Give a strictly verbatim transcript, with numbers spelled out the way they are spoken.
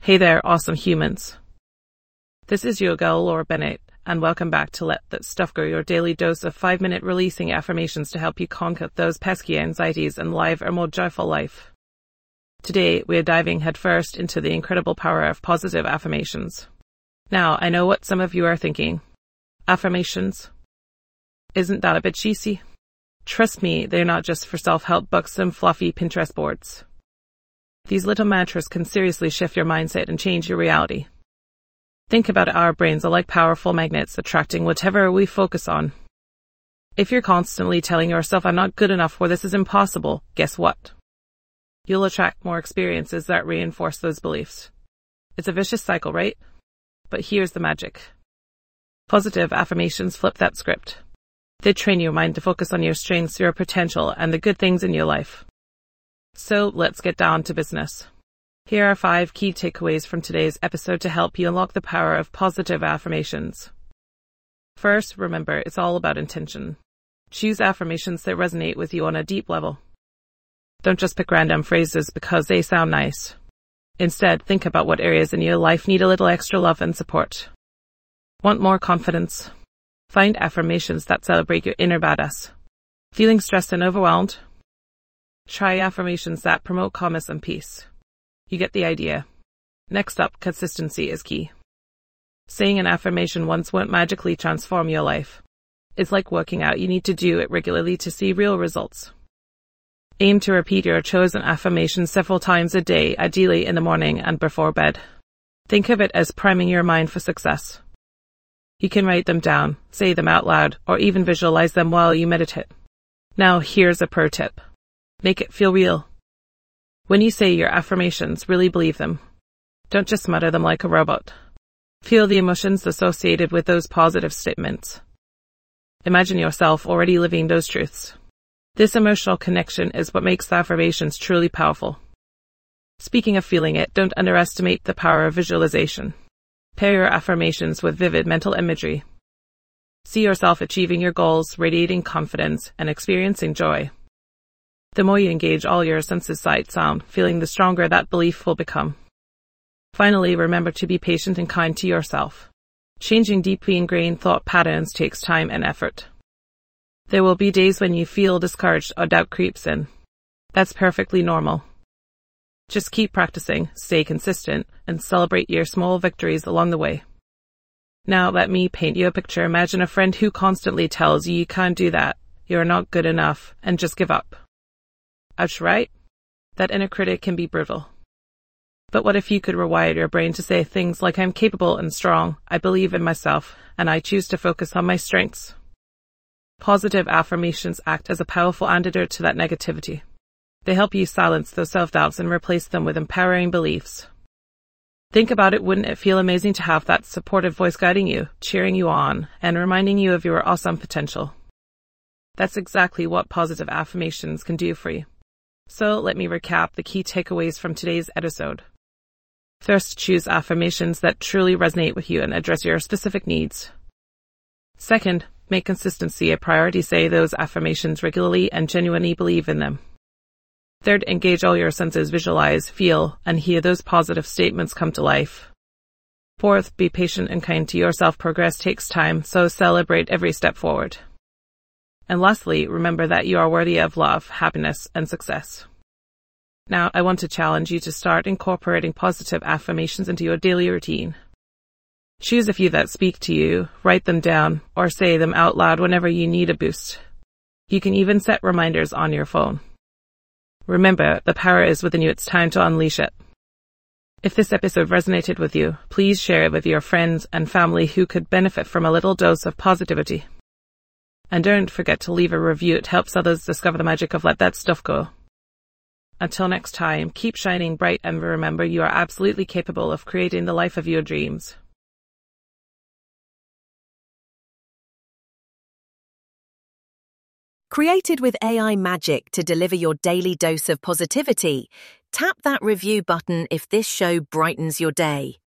Hey there, awesome humans. This is your girl, Laura Bennett, and welcome back to Let That Stuff Go, your daily dose of five-minute releasing affirmations to help you conquer those pesky anxieties and live a more joyful life. Today, we are diving headfirst into the incredible power of positive affirmations. Now, I know what some of you are thinking. Affirmations? Isn't that a bit cheesy? Trust me, they're not just for self-help books and fluffy Pinterest boards. These little mantras can seriously shift your mindset and change your reality. Think about it, our brains are like powerful magnets attracting whatever we focus on. If you're constantly telling yourself, I'm not good enough or this is impossible, guess what? You'll attract more experiences that reinforce those beliefs. It's a vicious cycle, right? But here's the magic. Positive affirmations flip that script. They train your mind to focus on your strengths, your potential, and the good things in your life. So let's get down to business. Here are five key takeaways from today's episode to help you unlock the power of positive affirmations. First, remember, it's all about intention. Choose affirmations that resonate with you on a deep level. Don't just pick random phrases because they sound nice. Instead, think about what areas in your life need a little extra love and support. Want more confidence? Find affirmations that celebrate your inner badass. Feeling stressed and overwhelmed? Try affirmations that promote calmness and peace. You get the idea. Next up, consistency is key. Saying an affirmation once won't magically transform your life. It's like working out, you need to do it regularly to see real results. Aim to repeat your chosen affirmation several times a day, ideally in the morning and before bed. Think of it as priming your mind for success. You can write them down, say them out loud, or even visualize them while you meditate. Now here's a pro tip. Make it feel real. When you say your affirmations, really believe them. Don't just mutter them like a robot. Feel the emotions associated with those positive statements. Imagine yourself already living those truths. This emotional connection is what makes the affirmations truly powerful. Speaking of feeling it, don't underestimate the power of visualization. Pair your affirmations with vivid mental imagery. See yourself achieving your goals, radiating confidence, and experiencing joy. The more you engage all your senses, sight, sound, feeling, the stronger that belief will become. Finally, remember to be patient and kind to yourself. Changing deeply ingrained thought patterns takes time and effort. There will be days when you feel discouraged or doubt creeps in. That's perfectly normal. Just keep practicing, stay consistent, and celebrate your small victories along the way. Now let me paint you a picture. Imagine a friend who constantly tells you you can't do that, you're not good enough, and just give up. Ouch, right? That inner critic can be brutal. But what if you could rewire your brain to say things like, I'm capable and strong, I believe in myself, and I choose to focus on my strengths? Positive affirmations act as a powerful antidote to that negativity. They help you silence those self-doubts and replace them with empowering beliefs. Think about it, wouldn't it feel amazing to have that supportive voice guiding you, cheering you on, and reminding you of your awesome potential? That's exactly what positive affirmations can do for you. So let me recap the key takeaways from today's episode. First, choose affirmations that truly resonate with you and address your specific needs. Second, make consistency a priority. Say those affirmations regularly and genuinely believe in them. Third, engage all your senses, visualize, feel, and hear those positive statements come to life. Fourth, be patient and kind to yourself. Progress takes time, so celebrate every step forward. And lastly, remember that you are worthy of love, happiness, and success. Now, I want to challenge you to start incorporating positive affirmations into your daily routine. Choose a few that speak to you, write them down, or say them out loud whenever you need a boost. You can even set reminders on your phone. Remember, the power is within you. It's time to unleash it. If this episode resonated with you, please share it with your friends and family who could benefit from a little dose of positivity. And don't forget to leave a review. It helps others discover the magic of Let That Stuff Go. Until next time, keep shining bright and remember, you are absolutely capable of creating the life of your dreams. Created with A I magic to deliver your daily dose of positivity, tap that review button if this show brightens your day.